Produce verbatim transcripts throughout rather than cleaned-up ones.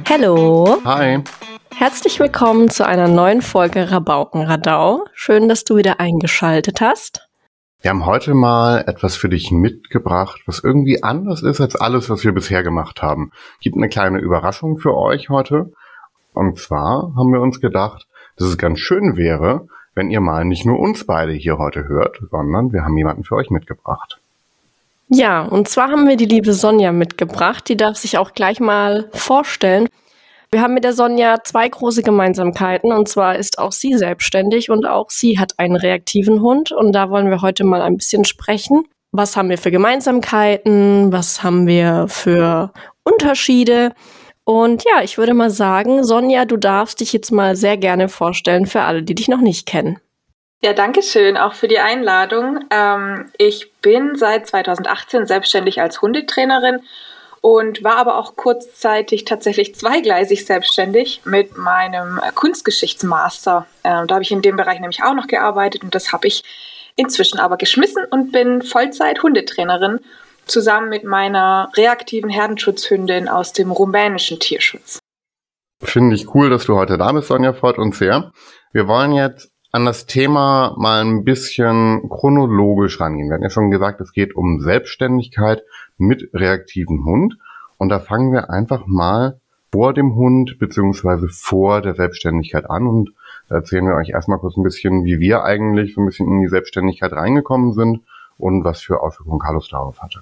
Hallo. Hi. Herzlich willkommen zu einer neuen Folge Rabaukenradau. Schön, dass du wieder eingeschaltet hast. Wir haben heute mal etwas für dich mitgebracht, was irgendwie anders ist als alles, was wir bisher gemacht haben. Gibt eine kleine Überraschung für euch heute. Und zwar haben wir uns gedacht, dass es ganz schön wäre, wenn ihr mal nicht nur uns beide hier heute hört, sondern wir haben jemanden für euch mitgebracht. Ja, und zwar haben wir die liebe Sonja mitgebracht. Die darf sich auch gleich mal vorstellen. Wir haben mit der Sonja zwei große Gemeinsamkeiten, und zwar ist auch sie selbstständig und auch sie hat einen reaktiven Hund, und da wollen wir heute mal ein bisschen sprechen. Was haben wir für Gemeinsamkeiten? Was haben wir für Unterschiede? Und ja, ich würde mal sagen, Sonja, du darfst dich jetzt mal sehr gerne vorstellen für alle, die dich noch nicht kennen. Ja, danke schön, auch für die Einladung. Ähm, ich bin seit zweitausendachtzehn selbstständig als Hundetrainerin und war aber auch kurzzeitig tatsächlich zweigleisig selbstständig mit meinem Kunstgeschichtsmaster. Ähm, da habe ich in dem Bereich nämlich auch noch gearbeitet, und das habe ich inzwischen aber geschmissen und bin Vollzeit-Hundetrainerin zusammen mit meiner reaktiven Herdenschutzhündin aus dem rumänischen Tierschutz. Finde ich cool, dass du heute da bist, Sonja, freut uns sehr. Wir wollen jetzt an das Thema mal ein bisschen chronologisch rangehen. Wir hatten ja schon gesagt, es geht um Selbstständigkeit mit reaktivem Hund. Und da fangen wir einfach mal vor dem Hund beziehungsweise vor der Selbstständigkeit an und da erzählen wir euch erstmal kurz ein bisschen, wie wir eigentlich so ein bisschen in die Selbstständigkeit reingekommen sind und was für Auswirkungen Carlos darauf hatte.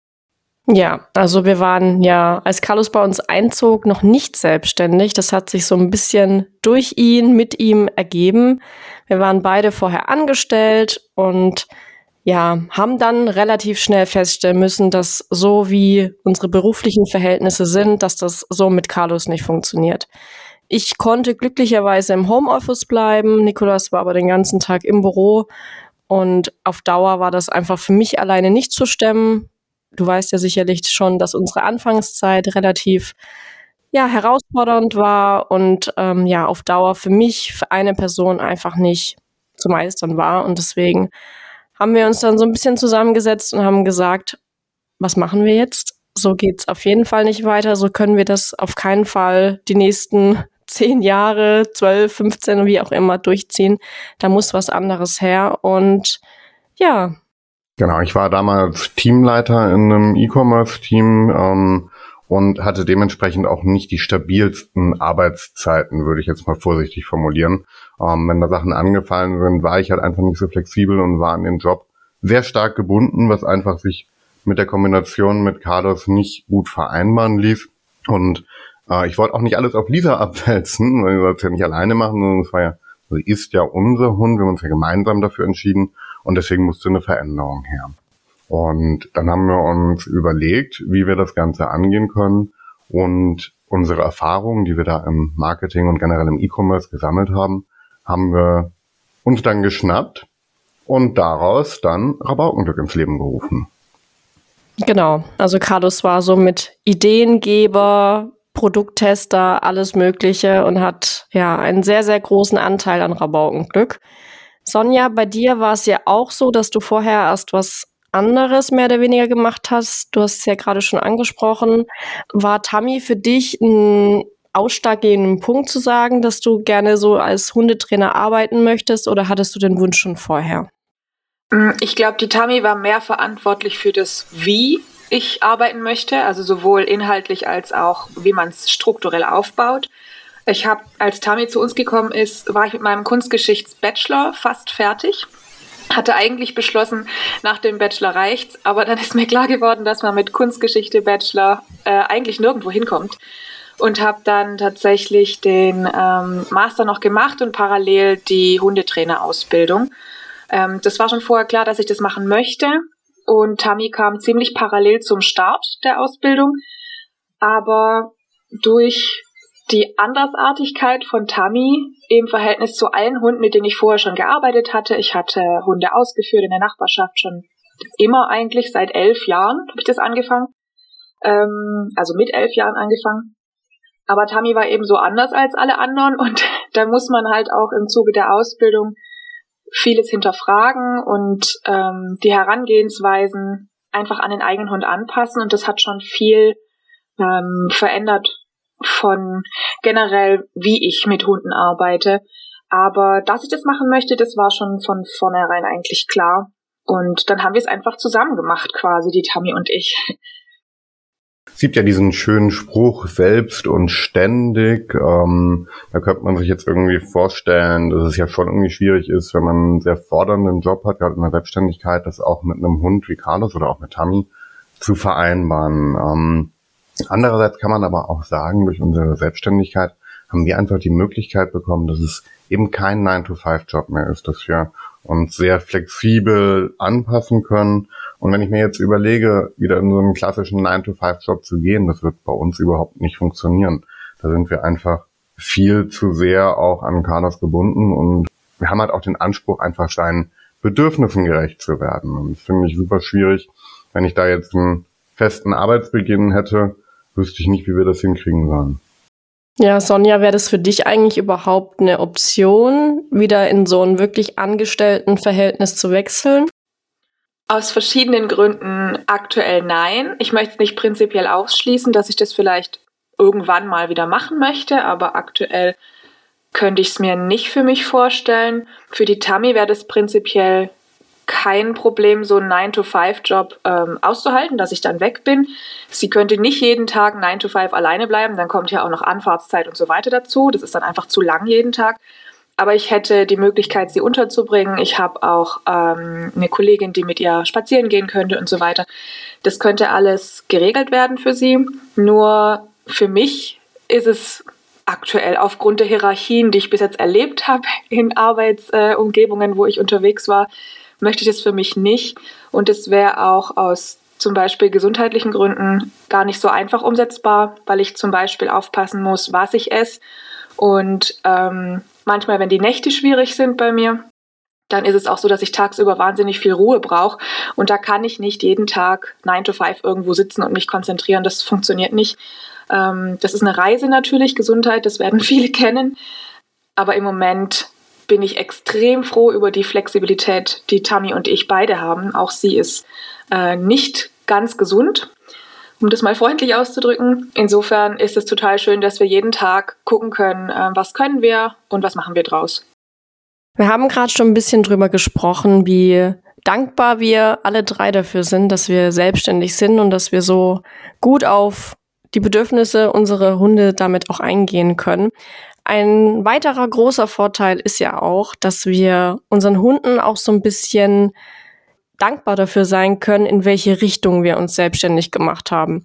Ja, also wir waren ja, als Carlos bei uns einzog, noch nicht selbstständig. Das hat sich so ein bisschen durch ihn, mit ihm ergeben. Wir waren beide vorher angestellt und ja, haben dann relativ schnell feststellen müssen, dass so wie unsere beruflichen Verhältnisse sind, dass das so mit Carlos nicht funktioniert. Ich konnte glücklicherweise im Homeoffice bleiben. Nikolas war aber den ganzen Tag im Büro und auf Dauer war das einfach für mich alleine nicht zu stemmen. Du weißt ja sicherlich schon, dass unsere Anfangszeit relativ ja, herausfordernd war und ähm, ja, auf Dauer für mich, für eine Person einfach nicht zu meistern war. Und deswegen haben wir uns dann so ein bisschen zusammengesetzt und haben gesagt, was machen wir jetzt? So geht's auf jeden Fall nicht weiter. So können wir das auf keinen Fall die nächsten zehn Jahre, zwölf, fünfzehn, wie auch immer durchziehen. Da muss was anderes her. Und ja, Genau, ich war damals Teamleiter in einem E-Commerce-Team ähm, und hatte dementsprechend auch nicht die stabilsten Arbeitszeiten, würde ich jetzt mal vorsichtig formulieren. Ähm, wenn da Sachen angefallen sind, war ich halt einfach nicht so flexibel und war an den Job sehr stark gebunden, was einfach sich mit der Kombination mit Carlos nicht gut vereinbaren ließ. Und äh, ich wollte auch nicht alles auf Lisa abwälzen, weil wir das ja nicht alleine machen, sondern es war ja, also ist ja unser Hund, wir haben uns ja gemeinsam dafür entschieden. Und deswegen musste eine Veränderung her. Und dann haben wir uns überlegt, wie wir das Ganze angehen können. Und unsere Erfahrungen, die wir da im Marketing und generell im E-Commerce gesammelt haben, haben wir uns dann geschnappt und daraus dann Rabaukenglück ins Leben gerufen. Genau, also Carlos war so mit Ideengeber, Produkttester, alles Mögliche und hat ja einen sehr, sehr großen Anteil an Rabaukenglück. Sonja, bei dir war es ja auch so, dass du vorher erst was anderes mehr oder weniger gemacht hast. Du hast es ja gerade schon angesprochen. War Tami für dich ein ausschlaggebender Punkt zu sagen, dass du gerne so als Hundetrainer arbeiten möchtest, oder hattest du den Wunsch schon vorher? Ich glaube, die Tami war mehr verantwortlich für das, wie ich arbeiten möchte, also sowohl inhaltlich als auch, wie man es strukturell aufbaut. Ich habe, als Tami zu uns gekommen ist, war ich mit meinem Kunstgeschichts-Bachelor fast fertig. Hatte eigentlich beschlossen, nach dem Bachelor reicht's, aber dann ist mir klar geworden, dass man mit Kunstgeschichte-Bachelor äh, eigentlich nirgendwo hinkommt. Und habe dann tatsächlich den ähm, Master noch gemacht und parallel die Hundetrainerausbildung. Ähm, das war schon vorher klar, dass ich das machen möchte. Und Tami kam ziemlich parallel zum Start der Ausbildung. Aber durch die Andersartigkeit von Tami im Verhältnis zu allen Hunden, mit denen ich vorher schon gearbeitet hatte. Ich hatte Hunde ausgeführt in der Nachbarschaft schon immer eigentlich, seit elf Jahren habe ich das angefangen. Ähm, also mit elf Jahren angefangen. Aber Tami war eben so anders als alle anderen und da muss man halt auch im Zuge der Ausbildung vieles hinterfragen und ähm, die Herangehensweisen einfach an den eigenen Hund anpassen, und das hat schon viel ähm, verändert von generell, wie ich mit Hunden arbeite. Aber dass ich das machen möchte, das war schon von vornherein eigentlich klar. Und dann haben wir es einfach zusammen gemacht, quasi, die Tammy und ich. Es gibt ja diesen schönen Spruch, selbst und ständig. Ähm, da könnte man sich jetzt irgendwie vorstellen, dass es ja schon irgendwie schwierig ist, wenn man einen sehr fordernden Job hat, gerade in der Selbstständigkeit, das auch mit einem Hund wie Carlos oder auch mit Tammy zu vereinbaren. Ähm, andererseits kann man aber auch sagen, durch unsere Selbstständigkeit haben wir einfach die Möglichkeit bekommen, dass es eben kein nine to five Job mehr ist, dass wir uns sehr flexibel anpassen können. Und wenn ich mir jetzt überlege, wieder in so einen klassischen nine to five Job zu gehen, das wird bei uns überhaupt nicht funktionieren. Da sind wir einfach viel zu sehr auch an Carlos gebunden und wir haben halt auch den Anspruch, einfach seinen Bedürfnissen gerecht zu werden. Und das finde ich super schwierig. Wenn ich da jetzt einen festen Arbeitsbeginn hätte, wüsste ich nicht, wie wir das hinkriegen sollen. Ja, Sonja, wäre das für dich eigentlich überhaupt eine Option, wieder in so ein wirklich Angestelltenverhältnis zu wechseln? Aus verschiedenen Gründen aktuell nein. Ich möchte es nicht prinzipiell ausschließen, dass ich das vielleicht irgendwann mal wieder machen möchte, aber aktuell könnte ich es mir nicht für mich vorstellen. Für die Tammy wäre das prinzipiell kein Problem, so einen nine to five Job ähm, auszuhalten, dass ich dann weg bin. Sie könnte nicht jeden Tag nine to five alleine bleiben, dann kommt ja auch noch Anfahrtszeit und so weiter dazu. Das ist dann einfach zu lang jeden Tag. Aber ich hätte die Möglichkeit, sie unterzubringen. Ich habe auch ähm, eine Kollegin, die mit ihr spazieren gehen könnte und so weiter. Das könnte alles geregelt werden für sie. Nur für mich ist es aktuell aufgrund der Hierarchien, die ich bis jetzt erlebt habe in Arbeitsumgebungen, äh, wo ich unterwegs war, möchte ich das für mich nicht. Und es wäre auch aus zum Beispiel gesundheitlichen Gründen gar nicht so einfach umsetzbar, weil ich zum Beispiel aufpassen muss, was ich esse. Und ähm, manchmal, wenn die Nächte schwierig sind bei mir, dann ist es auch so, dass ich tagsüber wahnsinnig viel Ruhe brauche. Und da kann ich nicht jeden Tag nine to five irgendwo sitzen und mich konzentrieren. Das funktioniert nicht. Ähm, das ist eine Reise natürlich, Gesundheit, das werden viele kennen. Aber im Moment bin ich extrem froh über die Flexibilität, die Tammy und ich beide haben. Auch sie ist äh, nicht ganz gesund, um das mal freundlich auszudrücken. Insofern ist es total schön, dass wir jeden Tag gucken können, äh, was können wir und was machen wir draus. Wir haben gerade schon ein bisschen drüber gesprochen, wie dankbar wir alle drei dafür sind, dass wir selbstständig sind und dass wir so gut auf die Bedürfnisse unserer Hunde damit auch eingehen können. Ein weiterer großer Vorteil ist ja auch, dass wir unseren Hunden auch so ein bisschen dankbar dafür sein können, in welche Richtung wir uns selbstständig gemacht haben.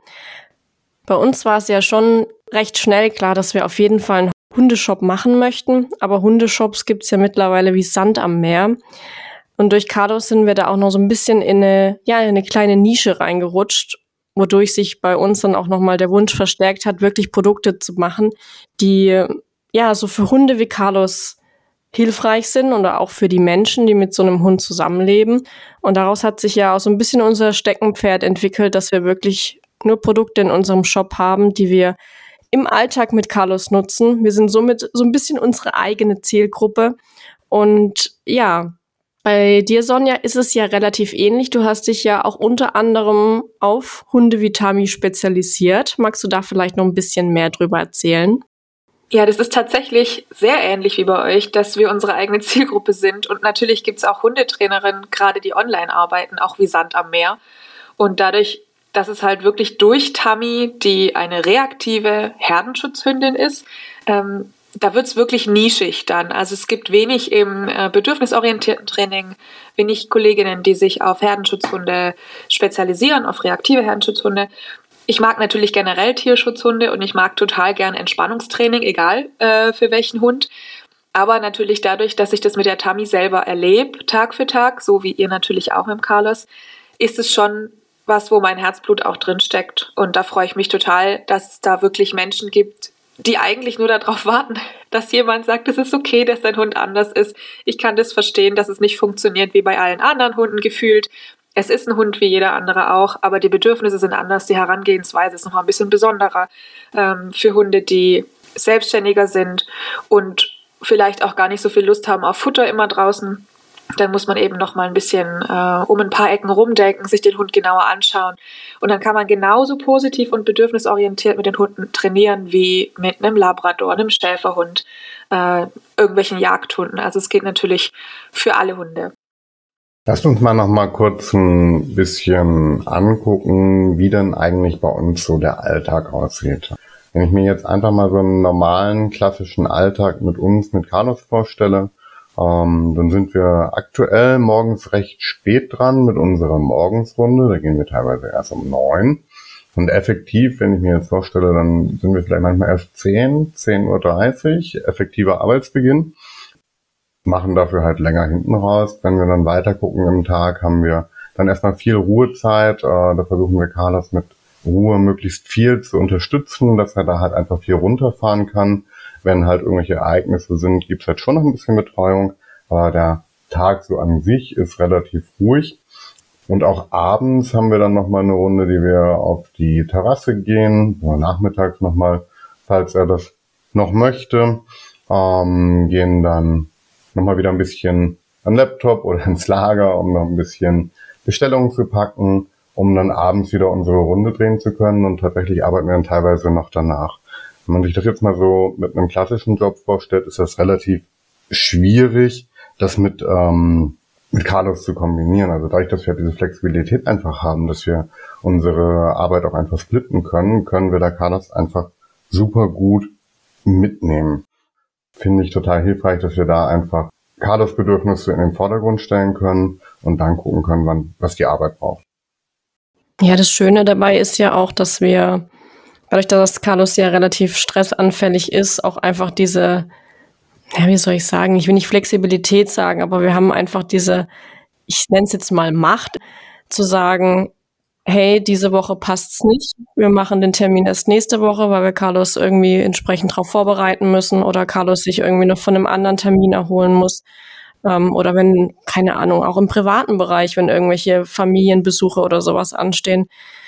Bei uns war es ja schon recht schnell klar, dass wir auf jeden Fall einen Hundeshop machen möchten, aber Hundeshops gibt es ja mittlerweile wie Sand am Meer. Und durch Carlos sind wir da auch noch so ein bisschen in eine, ja, in eine kleine Nische reingerutscht, wodurch sich bei uns dann auch nochmal der Wunsch verstärkt hat, wirklich Produkte zu machen, die ja so für Hunde wie Carlos hilfreich sind oder auch für die Menschen, die mit so einem Hund zusammenleben. Und daraus hat sich ja auch so ein bisschen unser Steckenpferd entwickelt, dass wir wirklich nur Produkte in unserem Shop haben, die wir im Alltag mit Carlos nutzen. Wir sind somit so ein bisschen unsere eigene Zielgruppe. Und ja, bei dir, Sonja, ist es ja relativ ähnlich. Du hast dich ja auch unter anderem auf Hunde wie Tammy spezialisiert. Magst du da vielleicht noch ein bisschen mehr drüber erzählen? Ja, das ist tatsächlich sehr ähnlich wie bei euch, dass wir unsere eigene Zielgruppe sind. Und natürlich gibt es auch Hundetrainerinnen, gerade die online arbeiten, auch wie Sand am Meer. Und dadurch, dass es halt wirklich durch Tammy, die eine reaktive Herdenschutzhündin ist, ähm, da wird es wirklich nischig dann. Also es gibt wenig im äh, bedürfnisorientierten Training, wenig Kolleginnen, die sich auf Herdenschutzhunde spezialisieren, auf reaktive Herdenschutzhunde. Ich mag natürlich generell Tierschutzhunde und ich mag total gern Entspannungstraining, egal äh, für welchen Hund. Aber natürlich dadurch, dass ich das mit der Tammy selber erlebe, Tag für Tag, so wie ihr natürlich auch mit Carlos, ist es schon was, wo mein Herzblut auch drin steckt. Und da freue ich mich total, dass es da wirklich Menschen gibt, die eigentlich nur darauf warten, dass jemand sagt, es ist okay, dass dein Hund anders ist. Ich kann das verstehen, dass es nicht funktioniert wie bei allen anderen Hunden gefühlt. Es ist ein Hund wie jeder andere auch, aber die Bedürfnisse sind anders, die Herangehensweise ist noch mal ein bisschen besonderer ähm, für Hunde, die selbstständiger sind und vielleicht auch gar nicht so viel Lust haben auf Futter immer draußen. Dann muss man eben noch mal ein bisschen äh, um ein paar Ecken rumdenken, sich den Hund genauer anschauen. Und dann kann man genauso positiv und bedürfnisorientiert mit den Hunden trainieren wie mit einem Labrador, einem Schäferhund, äh, irgendwelchen Jagdhunden. Also es geht natürlich für alle Hunde. Lasst uns mal noch mal kurz ein bisschen angucken, wie denn eigentlich bei uns so der Alltag aussieht. Wenn ich mir jetzt einfach mal so einen normalen, klassischen Alltag mit uns, mit Carlos vorstelle, ähm, dann sind wir aktuell morgens recht spät dran mit unserer Morgensrunde. Da gehen wir teilweise erst um neun. Und effektiv, wenn ich mir jetzt vorstelle, dann sind wir vielleicht manchmal erst zehn, zehn Uhr dreißig, effektiver Arbeitsbeginn. Machen dafür halt länger hinten raus. Wenn wir dann weiter gucken im Tag, haben wir dann erstmal viel Ruhezeit. Äh, da versuchen wir Carlos mit Ruhe möglichst viel zu unterstützen, dass er da halt einfach viel runterfahren kann. Wenn halt irgendwelche Ereignisse sind, gibt's halt schon noch ein bisschen Betreuung, aber der Tag so an sich ist relativ ruhig. Und auch abends haben wir dann nochmal eine Runde, die wir auf die Terrasse gehen, oder nachmittags nochmal, falls er das noch möchte, ähm, gehen dann nochmal wieder ein bisschen am Laptop oder ins Lager, um noch ein bisschen Bestellungen zu packen, um dann abends wieder unsere Runde drehen zu können. Und tatsächlich arbeiten wir dann teilweise noch danach. Wenn man sich das jetzt mal so mit einem klassischen Job vorstellt, ist das relativ schwierig, das mit ähm, mit Carlos zu kombinieren. Also dadurch, dass wir diese Flexibilität einfach haben, dass wir unsere Arbeit auch einfach splitten können, können wir da Carlos einfach super gut mitnehmen. Finde ich total hilfreich, dass wir da einfach Carlos Bedürfnisse in den Vordergrund stellen können und dann gucken können, wann, was die Arbeit braucht. Ja, das Schöne dabei ist ja auch, dass wir, dadurch, dass Carlos ja relativ stressanfällig ist, auch einfach diese, ja, wie soll ich sagen, ich will nicht Flexibilität sagen, aber wir haben einfach diese, ich nenne es jetzt mal Macht, zu sagen, hey, diese Woche passt's nicht, wir machen den Termin erst nächste Woche, weil wir Carlos irgendwie entsprechend darauf vorbereiten müssen oder Carlos sich irgendwie noch von einem anderen Termin erholen muss. Ähm, oder wenn, keine Ahnung, auch im privaten Bereich, wenn irgendwelche Familienbesuche oder sowas anstehen,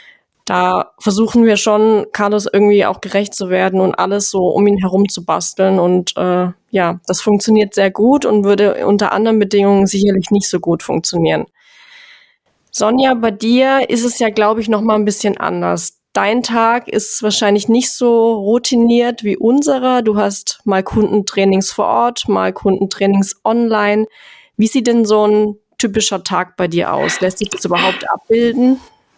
da versuchen wir schon, Carlos irgendwie auch gerecht zu werden und alles so um ihn herum zu basteln. Und äh, ja, das funktioniert sehr gut und würde unter anderen Bedingungen sicherlich nicht so gut funktionieren. Sonja, bei dir ist es ja, glaube ich, noch mal ein bisschen anders. Dein Tag ist wahrscheinlich nicht so routiniert wie unserer. Du hast mal Kundentrainings vor Ort, mal Kundentrainings online. Wie sieht denn so ein typischer Tag bei dir aus? Lässt sich das überhaupt abbilden?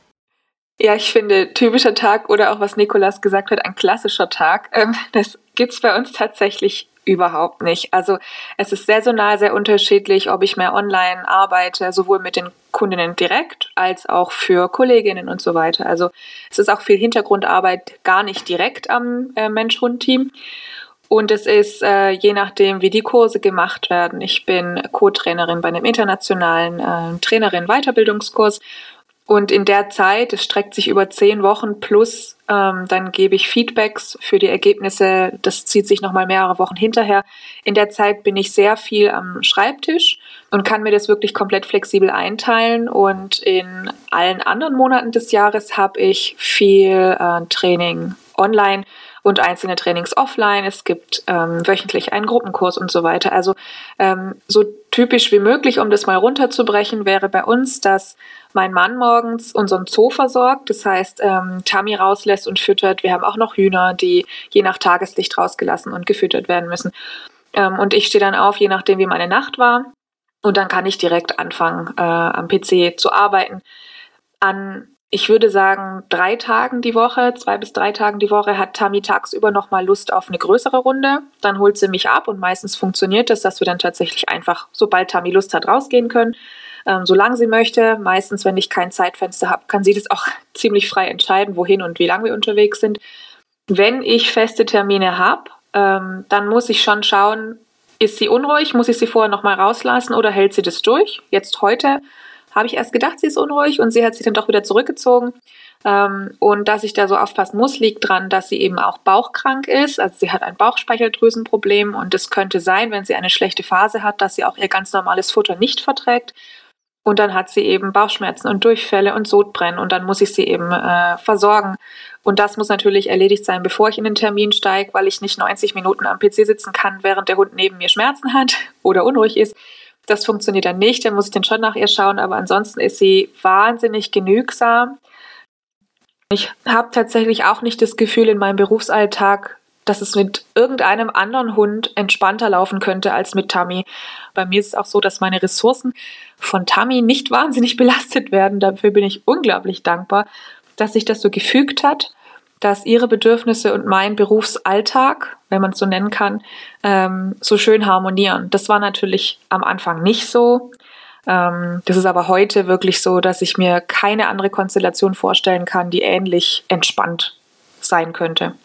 Ja, ich finde, typischer Tag oder auch, was Nicolas gesagt hat, ein klassischer Tag, ähm, das gibt's bei uns tatsächlich überhaupt nicht. Also es ist saisonal sehr unterschiedlich, ob ich mehr online arbeite, sowohl mit den Kundinnen direkt als auch für Kolleginnen und so weiter. Also es ist auch viel Hintergrundarbeit gar nicht direkt am äh, Mensch-Hund-Team. Und es ist äh, je nachdem, wie die Kurse gemacht werden. Ich bin Co-Trainerin bei einem internationalen äh, Trainerin-Weiterbildungskurs. Und in der Zeit, es streckt sich über zehn Wochen plus, ähm, dann gebe ich Feedbacks für die Ergebnisse. Das zieht sich nochmal mehrere Wochen hinterher. In der Zeit bin ich sehr viel am Schreibtisch und kann mir das wirklich komplett flexibel einteilen. Und in allen anderen Monaten des Jahres habe ich viel äh, Training online und einzelne Trainings offline. Es gibt ähm, wöchentlich einen Gruppenkurs und so weiter. Also ähm, so typisch wie möglich, um das mal runterzubrechen, wäre bei uns, dass mein Mann morgens unseren Zoo versorgt. Das heißt, ähm, Tami rauslässt und füttert. Wir haben auch noch Hühner, die je nach Tageslicht rausgelassen und gefüttert werden müssen. Ähm, und ich stehe dann auf, je nachdem, wie meine Nacht war. Und dann kann ich direkt anfangen, äh, am P C zu arbeiten. An Ich würde sagen, drei Tagen die Woche, zwei bis drei Tagen die Woche hat Tami tagsüber nochmal Lust auf eine größere Runde. Dann holt sie mich ab und meistens funktioniert das, dass wir dann tatsächlich einfach, sobald Tami Lust hat, rausgehen können. Ähm, solange sie möchte. Meistens, wenn ich kein Zeitfenster habe, kann sie das auch ziemlich frei entscheiden, wohin und wie lange wir unterwegs sind. Wenn ich feste Termine habe, ähm, dann muss ich schon schauen, ist sie unruhig, muss ich sie vorher nochmal rauslassen oder hält sie das durch? Jetzt heute habe ich erst gedacht, sie ist unruhig und sie hat sich dann doch wieder zurückgezogen. Ähm, und dass ich da so aufpassen muss, liegt daran, dass sie eben auch bauchkrank ist. Also sie hat ein Bauchspeicheldrüsenproblem und es könnte sein, wenn sie eine schlechte Phase hat, dass sie auch ihr ganz normales Futter nicht verträgt. Und dann hat sie eben Bauchschmerzen und Durchfälle und Sodbrennen und dann muss ich sie eben äh, versorgen. Und das muss natürlich erledigt sein, bevor ich in den Termin steige, weil ich nicht neunzig Minuten am P C sitzen kann, während der Hund neben mir Schmerzen hat oder unruhig ist. Das funktioniert dann nicht, dann muss ich dann schon nach ihr schauen, aber ansonsten ist sie wahnsinnig genügsam. Ich habe tatsächlich auch nicht das Gefühl in meinem Berufsalltag, dass es mit irgendeinem anderen Hund entspannter laufen könnte als mit Tami. Bei mir ist es auch so, dass meine Ressourcen von Tami nicht wahnsinnig belastet werden. Dafür bin ich unglaublich dankbar, dass sich das so gefügt hat, dass ihre Bedürfnisse und mein Berufsalltag, wenn man es so nennen kann, ähm, so schön harmonieren. Das war natürlich am Anfang nicht so. Ähm, das ist aber heute wirklich so, dass ich mir keine andere Konstellation vorstellen kann, die ähnlich entspannt sein könnte.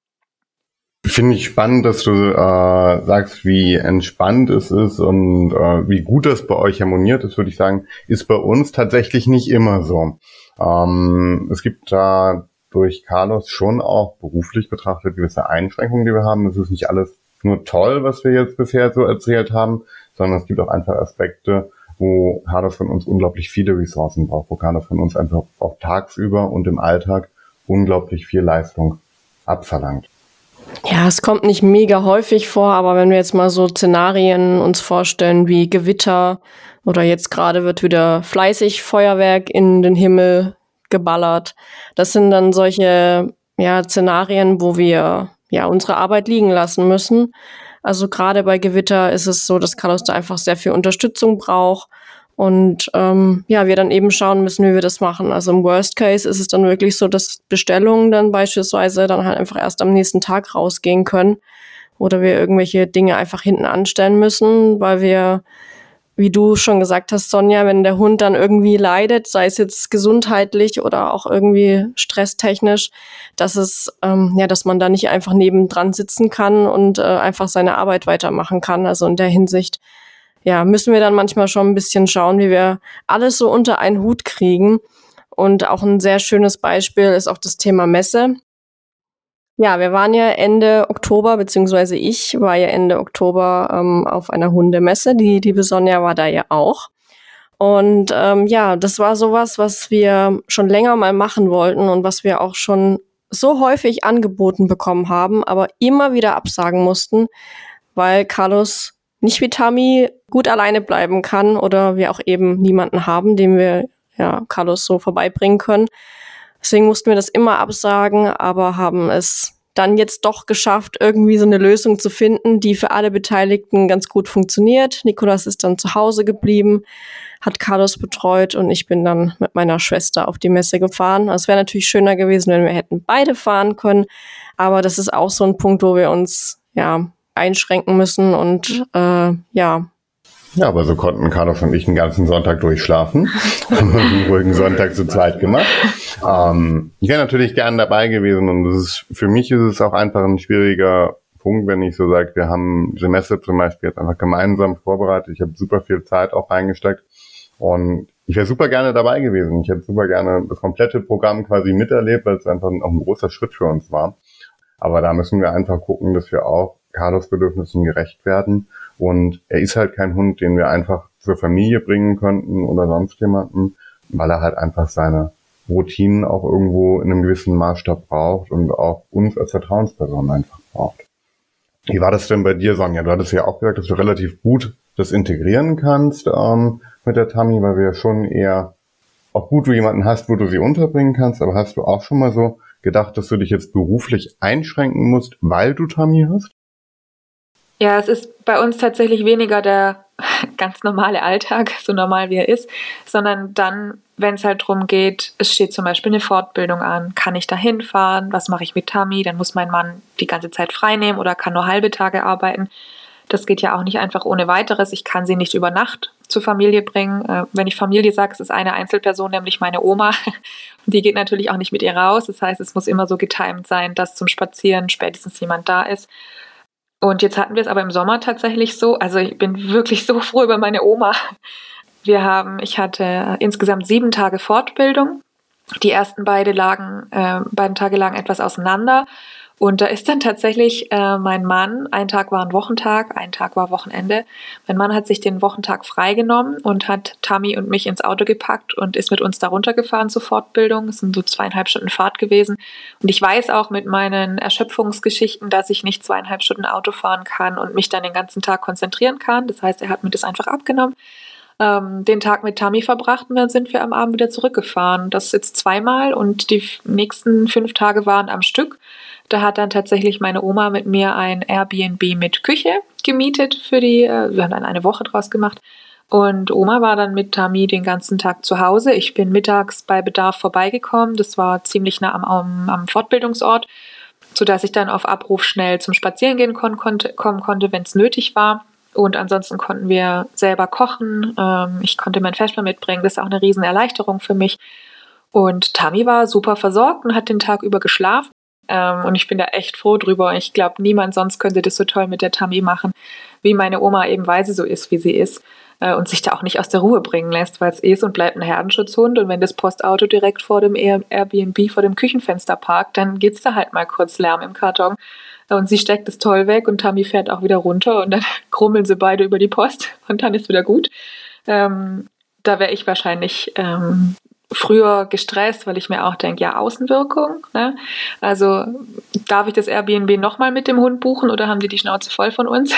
Finde ich spannend, dass du äh, sagst, wie entspannt es ist und äh, wie gut das bei euch harmoniert ist, würde ich sagen, ist bei uns tatsächlich nicht immer so. Ähm, es gibt da durch Carlos schon auch beruflich betrachtet gewisse Einschränkungen, die wir haben. Es ist nicht alles nur toll, was wir jetzt bisher so erzählt haben, sondern es gibt auch einfach Aspekte, wo Carlos von uns unglaublich viele Ressourcen braucht, wo Carlos von uns einfach auch tagsüber und im Alltag unglaublich viel Leistung abverlangt. Ja, es kommt nicht mega häufig vor, aber wenn wir jetzt mal so Szenarien uns vorstellen wie Gewitter oder jetzt gerade wird wieder fleißig Feuerwerk in den Himmel geballert, das sind dann solche ja, Szenarien, wo wir ja unsere Arbeit liegen lassen müssen. Also gerade bei Gewitter ist es so, dass Carlos da einfach sehr viel Unterstützung braucht und ähm, ja, wir dann eben schauen müssen, wie wir das machen. Also im Worst Case ist es dann wirklich so, dass Bestellungen dann beispielsweise dann halt einfach erst am nächsten Tag rausgehen können oder wir irgendwelche Dinge einfach hinten anstellen müssen, weil wir, wie du schon gesagt hast, Sonja, wenn der Hund dann irgendwie leidet, sei es jetzt gesundheitlich oder auch irgendwie stresstechnisch, dass es ähm, ja, dass man da nicht einfach nebendran sitzen kann und äh, einfach seine Arbeit weitermachen kann. Also in der Hinsicht ja, müssen wir dann manchmal schon ein bisschen schauen, wie wir alles so unter einen Hut kriegen. Und auch ein sehr schönes Beispiel ist auch das Thema Messe. Ja, wir waren ja Ende Oktober, beziehungsweise ich war ja Ende Oktober ähm, auf einer Hundemesse. Die liebe Sonja war da ja auch. Und ähm, ja, das war sowas, was wir schon länger mal machen wollten und was wir auch schon so häufig angeboten bekommen haben, aber immer wieder absagen mussten, weil Carlos nicht wie Tami gut alleine bleiben kann oder wir auch eben niemanden haben, den wir ja Carlos so vorbeibringen können. Deswegen mussten wir das immer absagen, aber haben es dann jetzt doch geschafft, irgendwie so eine Lösung zu finden, die für alle Beteiligten ganz gut funktioniert. Nikolas ist dann zu Hause geblieben, hat Carlos betreut und ich bin dann mit meiner Schwester auf die Messe gefahren. Also es wäre natürlich schöner gewesen, wenn wir hätten beide fahren können, aber das ist auch so ein Punkt, wo wir uns ja einschränken müssen und äh, ja. Ja, aber so konnten Carlos und ich den ganzen Sonntag durchschlafen. Haben einen ruhigen Sonntag zu zweit gemacht. Ähm, ich wäre natürlich gern dabei gewesen und das ist, für mich ist es auch einfach ein schwieriger Punkt, wenn ich so sage, wir haben diese Messe zum Beispiel jetzt einfach gemeinsam vorbereitet. Ich habe super viel Zeit auch reingesteckt und ich wäre super gerne dabei gewesen. Ich hätte super gerne das komplette Programm quasi miterlebt, weil es einfach auch ein großer Schritt für uns war. Aber da müssen wir einfach gucken, dass wir auch Carlos Bedürfnissen gerecht werden. Und er ist halt kein Hund, den wir einfach zur Familie bringen könnten oder sonst jemanden, weil er halt einfach seine Routinen auch irgendwo in einem gewissen Maßstab braucht und auch uns als Vertrauensperson einfach braucht. Wie war das denn bei dir, Sonja? Du hattest ja auch gesagt, dass du relativ gut das integrieren kannst ähm, mit der Tami, weil wir ja schon eher auch gut du jemanden hast, wo du sie unterbringen kannst. Aber hast du auch schon mal so gedacht, dass du dich jetzt beruflich einschränken musst, weil du Tami hast? Ja, es ist bei uns tatsächlich weniger der ganz normale Alltag, so normal wie er ist, sondern dann, wenn es halt darum geht, es steht zum Beispiel eine Fortbildung an, kann ich da hinfahren, was mache ich mit Tami, dann muss mein Mann die ganze Zeit frei nehmen oder kann nur halbe Tage arbeiten. Das geht ja auch nicht einfach ohne weiteres. Ich kann sie nicht über Nacht zur Familie bringen. Äh, wenn ich Familie sage, es ist eine Einzelperson, nämlich meine Oma. Die geht natürlich auch nicht mit ihr raus. Das heißt, es muss immer so getimt sein, dass zum Spazieren spätestens jemand da ist. Und jetzt hatten wir es aber im Sommer tatsächlich so. Also ich bin wirklich so froh über meine Oma. Wir haben, ich hatte insgesamt sieben Tage Fortbildung. Die ersten beide lagen, äh, beiden Tage lagen etwas auseinander. Und da ist dann tatsächlich äh, mein Mann, ein Tag war ein Wochentag, ein Tag war Wochenende. Mein Mann hat sich den Wochentag freigenommen und hat Tami und mich ins Auto gepackt und ist mit uns da runtergefahren zur Fortbildung. Es sind so zweieinhalb Stunden Fahrt gewesen. Und ich weiß auch mit meinen Erschöpfungsgeschichten, dass ich nicht zweieinhalb Stunden Auto fahren kann und mich dann den ganzen Tag konzentrieren kann. Das heißt, er hat mir das einfach abgenommen. Ähm, den Tag mit Tami verbracht und dann sind wir am Abend wieder zurückgefahren. Das jetzt zweimal und die nächsten fünf Tage waren am Stück. Da hat dann tatsächlich meine Oma mit mir ein Airbnb mit Küche gemietet für die, wir haben dann eine Woche draus gemacht. Und Oma war dann mit Tami den ganzen Tag zu Hause. Ich bin mittags bei Bedarf vorbeigekommen. Das war ziemlich nah am, am, am Fortbildungsort, sodass ich dann auf Abruf schnell zum Spazierengehen kon- konnte, kommen konnte, wenn es nötig war. Und ansonsten konnten wir selber kochen. Ähm, ich konnte mein Vesper mitbringen. Das ist auch eine riesen Erleichterung für mich. Und Tami war super versorgt und hat den Tag über geschlafen. Ähm, und ich bin da echt froh drüber. Ich glaube, niemand sonst könnte das so toll mit der Tami machen, wie meine Oma, eben weil sie so ist, wie sie ist. Äh, und sich da auch nicht aus der Ruhe bringen lässt, weil es ist und bleibt ein Herdenschutzhund. Und wenn das Postauto direkt vor dem Airbnb, vor dem Küchenfenster parkt, dann geht's da halt mal kurz Lärm im Karton. Und sie steckt es toll weg und Tami fährt auch wieder runter und dann krummeln sie beide über die Post und dann ist wieder gut. Ähm, da wäre ich wahrscheinlich ähm, früher gestresst, weil ich mir auch denke, ja, Außenwirkung. Ne? Also darf ich das Airbnb nochmal mit dem Hund buchen oder haben die die Schnauze voll von uns?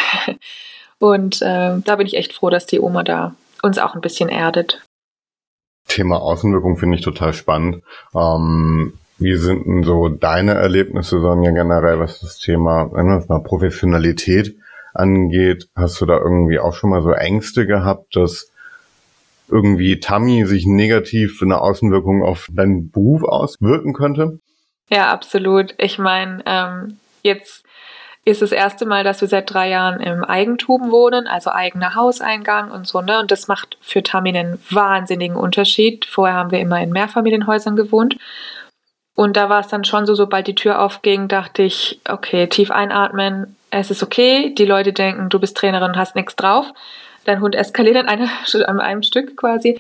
Und äh, da bin ich echt froh, dass die Oma da uns auch ein bisschen erdet. Thema Außenwirkung finde ich total spannend. Ähm, wie sind denn so deine Erlebnisse, Sonja, generell, was das Thema, wenn man es mal Professionalität angeht? Hast du da irgendwie auch schon mal so Ängste gehabt, dass irgendwie Tami sich negativ eine Außenwirkung auf deinen Beruf auswirken könnte? Ja, absolut. Ich meine, ähm, jetzt ist das erste Mal, dass wir seit drei Jahren im Eigentum wohnen, also eigener Hauseingang und so, ne? Und das macht für Tami einen wahnsinnigen Unterschied. Vorher haben wir immer in Mehrfamilienhäusern gewohnt. Und da war es dann schon so, sobald die Tür aufging, dachte ich, okay, tief einatmen, es ist okay. Die Leute denken, du bist Trainerin und hast nichts drauf. Dein Hund eskaliert an, einer, an einem Stück quasi.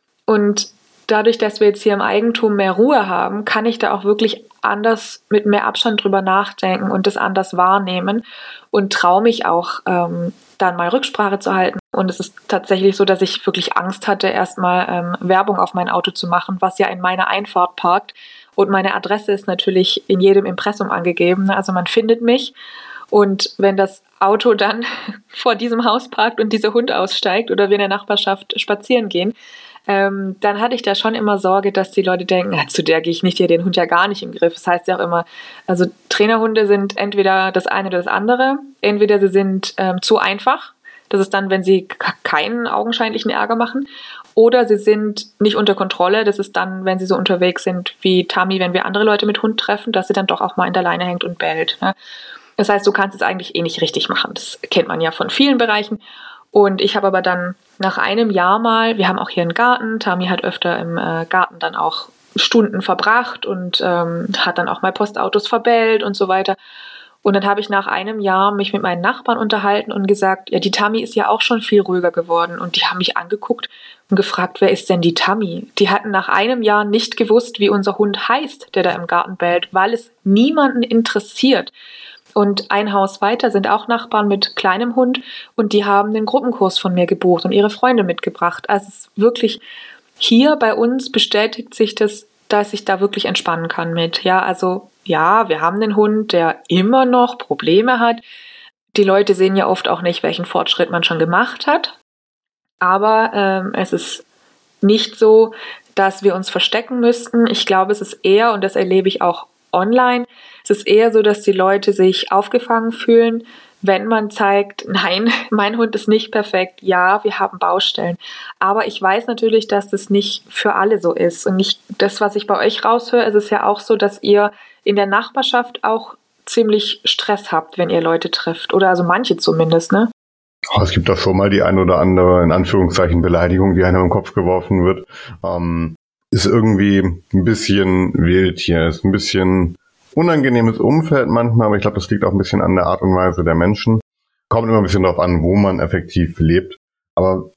Und dadurch, dass wir jetzt hier im Eigentum mehr Ruhe haben, kann ich da auch wirklich anders mit mehr Abstand drüber nachdenken und das anders wahrnehmen und traue mich auch, ähm, dann mal Rücksprache zu halten. Und es ist tatsächlich so, dass ich wirklich Angst hatte, erstmal ähm, Werbung auf mein Auto zu machen, was ja in meiner Einfahrt parkt. Und meine Adresse ist natürlich in jedem Impressum angegeben. Also man findet mich. Und wenn das Auto dann vor diesem Haus parkt und dieser Hund aussteigt oder wir in der Nachbarschaft spazieren gehen, ähm, dann hatte ich da schon immer Sorge, dass die Leute denken, ja, zu der gehe ich nicht, die hat den Hund ja gar nicht im Griff. Das heißt ja auch immer, also Trainerhunde sind entweder das eine oder das andere. Entweder sie sind ähm, zu einfach. Das ist dann, wenn sie k- keinen augenscheinlichen Ärger machen. Oder sie sind nicht unter Kontrolle. Das ist dann, wenn sie so unterwegs sind wie Tami, wenn wir andere Leute mit Hund treffen, dass sie dann doch auch mal in der Leine hängt und bellt. Ne? Das heißt, du kannst es eigentlich eh nicht richtig machen. Das kennt man ja von vielen Bereichen. Und ich habe aber dann nach einem Jahr mal, wir haben auch hier einen Garten, Tami hat öfter im äh, Garten dann auch Stunden verbracht und ähm, hat dann auch mal Postautos verbellt und so weiter. Und dann habe ich nach einem Jahr mich mit meinen Nachbarn unterhalten und gesagt, ja, die Tami ist ja auch schon viel ruhiger geworden. Und die haben mich angeguckt und gefragt, wer ist denn die Tami? Die hatten nach einem Jahr nicht gewusst, wie unser Hund heißt, der da im Garten bellt, weil es niemanden interessiert. Und ein Haus weiter sind auch Nachbarn mit kleinem Hund und die haben den Gruppenkurs von mir gebucht und ihre Freunde mitgebracht. Also es ist wirklich, hier bei uns bestätigt sich das, dass ich da wirklich entspannen kann mit. Ja, also ja, wir haben einen Hund, der immer noch Probleme hat. Die Leute sehen ja oft auch nicht, welchen Fortschritt man schon gemacht hat. Aber ähm, es ist nicht so, dass wir uns verstecken müssten. Ich glaube, es ist eher, und das erlebe ich auch online, es ist eher so, dass die Leute sich aufgefangen fühlen, wenn man zeigt, nein, mein Hund ist nicht perfekt, ja, wir haben Baustellen. Aber ich weiß natürlich, dass das nicht für alle so ist. Und nicht das, was ich bei euch raushöre, ist es ja auch so, dass ihr in der Nachbarschaft auch ziemlich Stress habt, wenn ihr Leute trifft. Oder also manche zumindest, ne? Oh, es gibt doch schon mal die ein oder andere, in Anführungszeichen, Beleidigung, die einem im Kopf geworfen wird. Ähm, ist irgendwie ein bisschen wild hier, ist ein bisschen unangenehmes Umfeld manchmal, aber ich glaube, das liegt auch ein bisschen an der Art und Weise der Menschen. Kommt immer ein bisschen darauf an, wo man effektiv lebt. Aber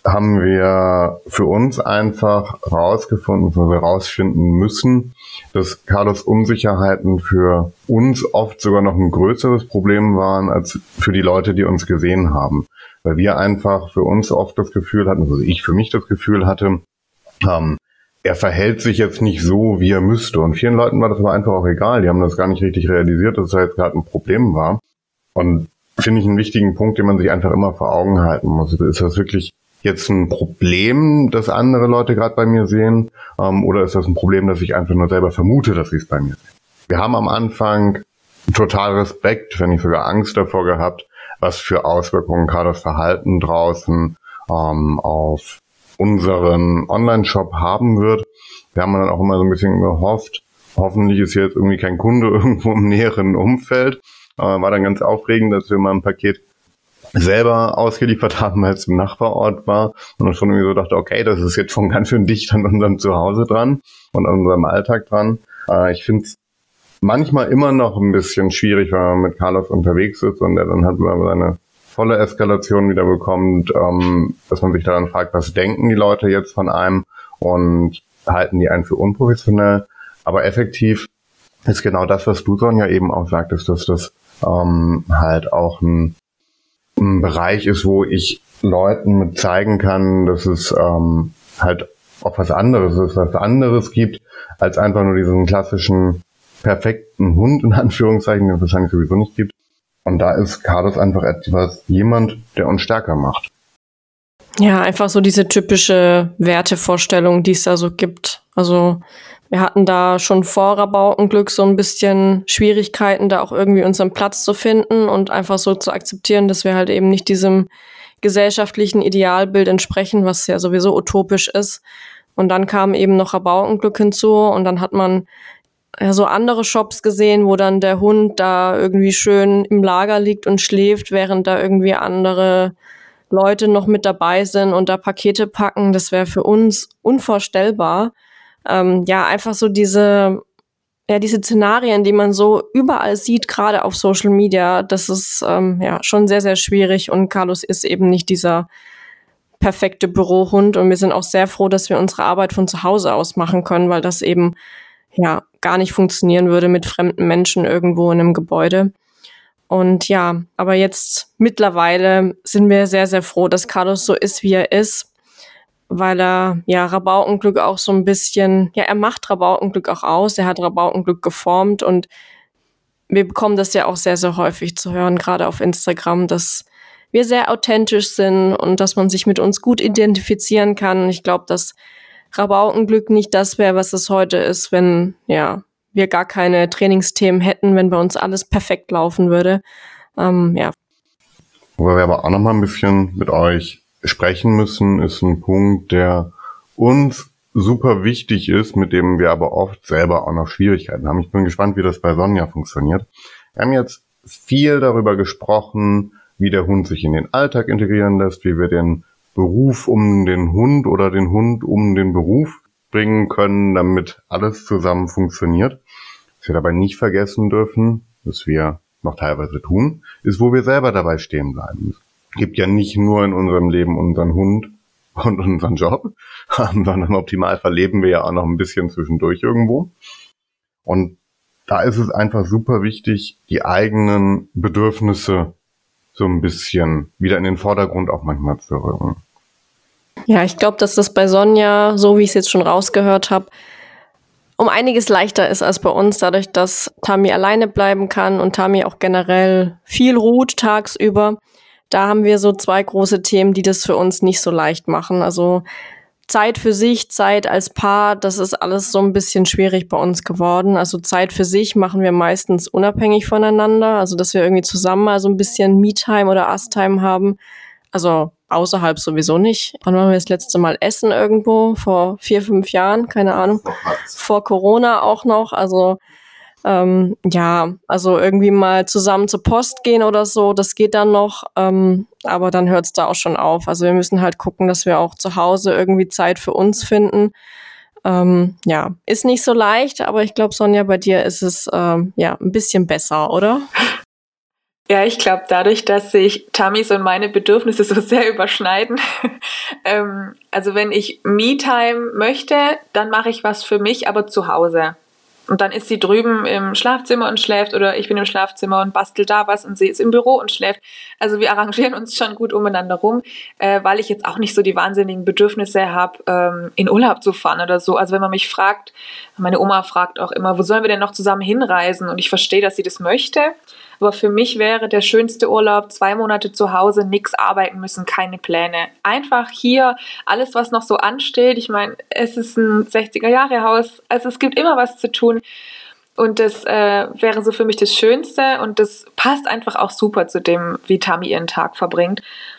haben wir für uns einfach rausgefunden, wo wir rausfinden müssen, dass Carlos Unsicherheiten für uns oft sogar noch ein größeres Problem waren als für die Leute, die uns gesehen haben. Weil wir einfach für uns oft das Gefühl hatten, also ich für mich das Gefühl hatte, ähm, er verhält sich jetzt nicht so, wie er müsste. Und vielen Leuten war das aber einfach auch egal. Die haben das gar nicht richtig realisiert, dass es jetzt gerade ein Problem war. Und finde ich einen wichtigen Punkt, den man sich einfach immer vor Augen halten muss. Ist das wirklich jetzt ein Problem, das andere Leute gerade bei mir sehen? Ähm, oder ist das ein Problem, dass ich einfach nur selber vermute, dass sie es bei mir sehen? Wir haben am Anfang total Respekt, wenn nicht sogar Angst davor gehabt, was für Auswirkungen Carlos Verhalten draußen ähm, auf unseren Online-Shop haben wird. Wir haben dann auch immer so ein bisschen gehofft, hoffentlich ist jetzt irgendwie kein Kunde irgendwo im näheren Umfeld. Äh, war dann ganz aufregend, dass wir mal ein Paket selber ausgeliefert haben, weil es im Nachbarort war und dann schon irgendwie so dachte, okay, das ist jetzt schon ganz schön dicht an unserem Zuhause dran und an unserem Alltag dran. Äh, ich finde es manchmal immer noch ein bisschen schwierig, wenn man mit Carlos unterwegs ist und er dann halt mal seine volle Eskalation wieder bekommt, ähm, dass man sich daran fragt, was denken die Leute jetzt von einem und halten die einen für unprofessionell. Aber effektiv ist genau das, was du, Sonja, eben auch sagtest, dass das ähm, halt auch ein, ein Bereich ist, wo ich Leuten mit zeigen kann, dass es ähm, halt auch was anderes ist, was anderes gibt, als einfach nur diesen klassischen perfekten Hund, in Anführungszeichen, den es wahrscheinlich sowieso nicht gibt. Und da ist Carlos einfach etwas, jemand, der uns stärker macht. Ja, einfach so diese typische Wertevorstellung, die es da so gibt. Also wir hatten da schon vor Rabaukenglück so ein bisschen Schwierigkeiten, da auch irgendwie unseren Platz zu finden und einfach so zu akzeptieren, dass wir halt eben nicht diesem gesellschaftlichen Idealbild entsprechen, was ja sowieso utopisch ist. Und dann kam eben noch Rabaukenglück hinzu und dann hat man ja so andere Shops gesehen, wo dann der Hund da irgendwie schön im Lager liegt und schläft, während da irgendwie andere Leute noch mit dabei sind und da Pakete packen. Das wäre für uns unvorstellbar. Ähm, ja, einfach so diese, ja, diese Szenarien, die man so überall sieht, gerade auf Social Media, das ist ähm, ja schon sehr, sehr schwierig und Carlos ist eben nicht dieser perfekte Bürohund und wir sind auch sehr froh, dass wir unsere Arbeit von zu Hause aus machen können, weil das eben ja gar nicht funktionieren würde mit fremden Menschen irgendwo in einem Gebäude. Und ja, aber jetzt mittlerweile sind wir sehr, sehr froh, dass Carlos so ist, wie er ist, weil er ja Rabaukenglück auch so ein bisschen, ja, er macht Rabaukenglück auch aus, er hat Rabaukenglück geformt und wir bekommen das ja auch sehr, sehr häufig zu hören, gerade auf Instagram, dass wir sehr authentisch sind und dass man sich mit uns gut identifizieren kann. Ich glaube, dass Rabaukenglück nicht das wäre, was es heute ist, wenn ja wir gar keine Trainingsthemen hätten, wenn bei uns alles perfekt laufen würde. Ähm, ja. Worüber wir aber auch noch mal ein bisschen mit euch sprechen müssen, ist ein Punkt, der uns super wichtig ist, mit dem wir aber oft selber auch noch Schwierigkeiten haben. Ich bin gespannt, wie das bei Sonja funktioniert. Wir haben jetzt viel darüber gesprochen, wie der Hund sich in den Alltag integrieren lässt, wie wir den Beruf um den Hund oder den Hund um den Beruf bringen können, damit alles zusammen funktioniert. Was wir dabei nicht vergessen dürfen, was wir noch teilweise tun, ist, wo wir selber dabei stehen bleiben. Es gibt ja nicht nur in unserem Leben unseren Hund und unseren Job, sondern im Optimalfall leben wir ja auch noch ein bisschen zwischendurch irgendwo. Und da ist es einfach super wichtig, die eigenen Bedürfnisse so ein bisschen wieder in den Vordergrund auch manchmal zu rücken. Ja, ich glaube, dass das bei Sonja, so wie ich es jetzt schon rausgehört habe, um einiges leichter ist als bei uns, dadurch, dass Tami alleine bleiben kann und Tami auch generell viel ruht tagsüber. Da haben wir so zwei große Themen, die das für uns nicht so leicht machen. Also Zeit für sich, Zeit als Paar, das ist alles so ein bisschen schwierig bei uns geworden. Also Zeit für sich machen wir meistens unabhängig voneinander, also dass wir irgendwie zusammen mal so ein bisschen Me-Time oder Us-Time haben. Also außerhalb sowieso nicht. Wann waren wir das letzte Mal essen irgendwo? Vor vier, fünf Jahren? Keine Ahnung. Vor Corona auch noch. Also ähm, ja, also irgendwie mal zusammen zur Post gehen oder so, das geht dann noch. Ähm, aber dann hört es da auch schon auf. Also wir müssen halt gucken, dass wir auch zu Hause irgendwie Zeit für uns finden. Ähm, ja, ist nicht so leicht, aber ich glaube, Sonja, bei dir ist es ähm, ja ein bisschen besser, oder? Ja, ich glaube, dadurch, dass sich Tamis und meine Bedürfnisse so sehr überschneiden, ähm, also wenn ich Me-Time möchte, dann mache ich was für mich, aber zu Hause. Und dann ist sie drüben im Schlafzimmer und schläft oder ich bin im Schlafzimmer und bastel da was und sie ist im Büro und schläft. Also wir arrangieren uns schon gut umeinander rum, äh, weil ich jetzt auch nicht so die wahnsinnigen Bedürfnisse habe, ähm, in Urlaub zu fahren oder so. Also wenn man mich fragt, meine Oma fragt auch immer, wo sollen wir denn noch zusammen hinreisen? Und ich verstehe, dass sie das möchte. Aber für mich wäre der schönste Urlaub zwei Monate zu Hause, nichts arbeiten müssen, keine Pläne. Einfach hier alles, was noch so ansteht. Ich meine, es ist ein sechziger-Jahre-Haus, also es gibt immer was zu tun. Und das äh, wäre so für mich das Schönste und das passt einfach auch super zu dem, wie Tami ihren Tag verbringt.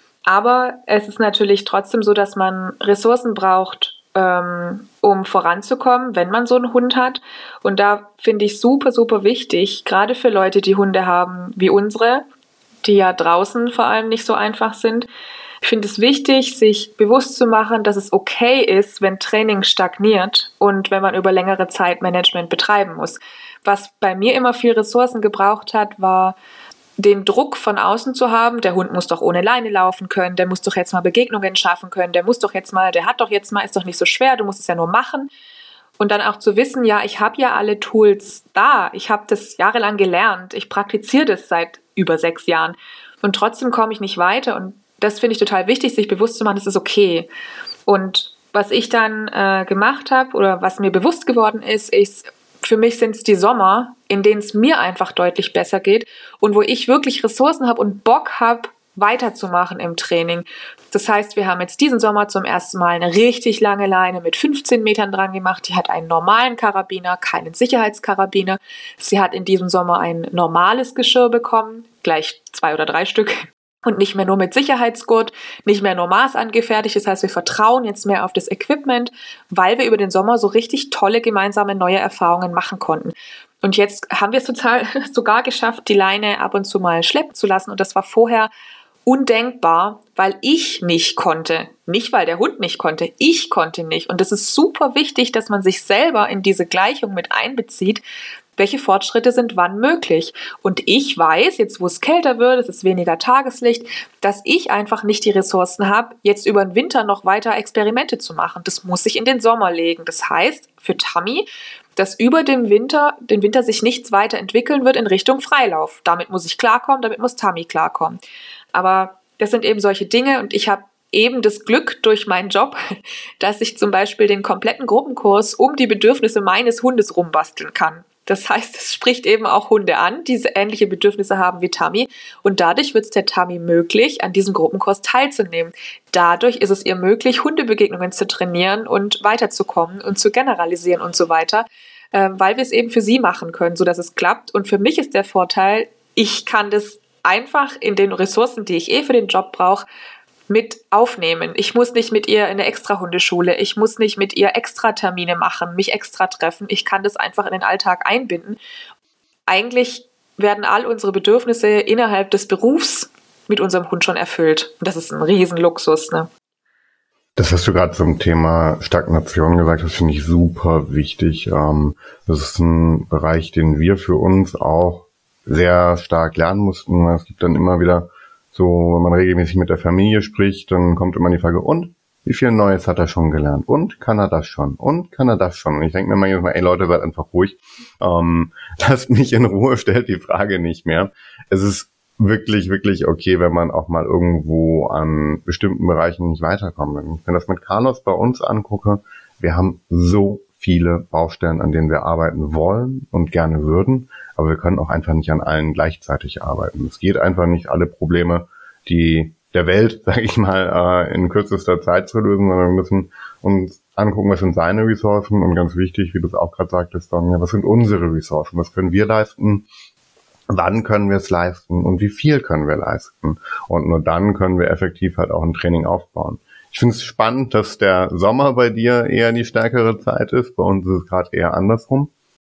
Aber es ist natürlich trotzdem so, dass man Ressourcen braucht, ähm, um voranzukommen, wenn man so einen Hund hat. Und da finde ich super, super wichtig, gerade für Leute, die Hunde haben wie unsere, die ja draußen vor allem nicht so einfach sind. Ich finde es wichtig, sich bewusst zu machen, dass es okay ist, wenn Training stagniert und wenn man über längere Zeit Management betreiben muss. Was bei mir immer viel Ressourcen gebraucht hat, war den Druck von außen zu haben, der Hund muss doch ohne Leine laufen können, der muss doch jetzt mal Begegnungen schaffen können, der muss doch jetzt mal, der hat doch jetzt mal, ist doch nicht so schwer, du musst es ja nur machen. Und dann auch zu wissen, ja, ich habe ja alle Tools da, ich habe das jahrelang gelernt, ich praktiziere das seit über sechs Jahren und trotzdem komme ich nicht weiter. Und das finde ich total wichtig, sich bewusst zu machen, das ist okay. Und was ich dann äh, gemacht habe oder was mir bewusst geworden ist, ist, für mich sind es die Sommer, in denen es mir einfach deutlich besser geht und wo ich wirklich Ressourcen habe und Bock habe, weiterzumachen im Training. Das heißt, wir haben jetzt diesen Sommer zum ersten Mal eine richtig lange Leine mit fünfzehn Metern dran gemacht. Die hat einen normalen Karabiner, keinen Sicherheitskarabiner. Sie hat in diesem Sommer ein normales Geschirr bekommen, gleich zwei oder drei Stück. Und nicht mehr nur mit Sicherheitsgurt, nicht mehr nur Maß angefertigt. Das heißt, wir vertrauen jetzt mehr auf das Equipment, weil wir über den Sommer so richtig tolle gemeinsame neue Erfahrungen machen konnten. Und jetzt haben wir es total sogar geschafft, die Leine ab und zu mal schleppen zu lassen. Und das war vorher undenkbar, weil ich nicht konnte. Nicht, weil der Hund nicht konnte. Ich konnte nicht. Und das ist super wichtig, dass man sich selber in diese Gleichung mit einbezieht. Welche Fortschritte sind wann möglich? Und ich weiß, jetzt wo es kälter wird, es ist weniger Tageslicht, dass ich einfach nicht die Ressourcen habe, jetzt über den Winter noch weiter Experimente zu machen. Das muss ich in den Sommer legen. Das heißt, für Tami, dass über den Winter, den Winter sich nichts weiterentwickeln wird in Richtung Freilauf. Damit muss ich klarkommen, damit muss Tami klarkommen. Aber das sind eben solche Dinge und ich habe eben das Glück durch meinen Job, dass ich zum Beispiel den kompletten Gruppenkurs um die Bedürfnisse meines Hundes rumbasteln kann. Das heißt, es spricht eben auch Hunde an, die ähnliche Bedürfnisse haben wie Tami. Und dadurch wird es der Tami möglich, an diesem Gruppenkurs teilzunehmen. Dadurch ist es ihr möglich, Hundebegegnungen zu trainieren und weiterzukommen und zu generalisieren und so weiter, äh, weil wir es eben für sie machen können, sodass es klappt. Und für mich ist der Vorteil, ich kann das einfach in den Ressourcen, die ich eh für den Job brauche, mit aufnehmen. Ich muss nicht mit ihr in eine Extra-Hundeschule, ich muss nicht mit ihr Extra-Termine machen, mich extra treffen. Ich kann das einfach in den Alltag einbinden. Eigentlich werden all unsere Bedürfnisse innerhalb des Berufs mit unserem Hund schon erfüllt. Und das ist ein Riesenluxus, ne? Das hast du gerade zum Thema Stagnation gesagt, das finde ich super wichtig. Das ist ein Bereich, den wir für uns auch sehr stark lernen mussten. Es gibt dann immer wieder so, wenn man regelmäßig mit der Familie spricht, dann kommt immer die Frage, und wie viel Neues hat er schon gelernt? Und kann er das schon? Und kann er das schon? Und ich denke mir manchmal, ey Leute, seid einfach ruhig. Ähm, lasst mich in Ruhe, stellt die Frage nicht mehr. Es ist wirklich, wirklich okay, wenn man auch mal irgendwo an bestimmten Bereichen nicht weiterkommt. Wenn ich mir das mit Carlos bei uns angucke, wir haben so viele Baustellen, an denen wir arbeiten wollen und gerne würden, aber wir können auch einfach nicht an allen gleichzeitig arbeiten. Es geht einfach nicht, alle Probleme, die der Welt, sage ich mal, in kürzester Zeit zu lösen, sondern wir müssen uns angucken, was sind seine Ressourcen und ganz wichtig, wie du es auch gerade sagtest, Sonja, was sind unsere Ressourcen, was können wir leisten, wann können wir es leisten und wie viel können wir leisten. Und nur dann können wir effektiv halt auch ein Training aufbauen. Ich finde es spannend, dass der Sommer bei dir eher die stärkere Zeit ist. Bei uns ist es gerade eher andersrum.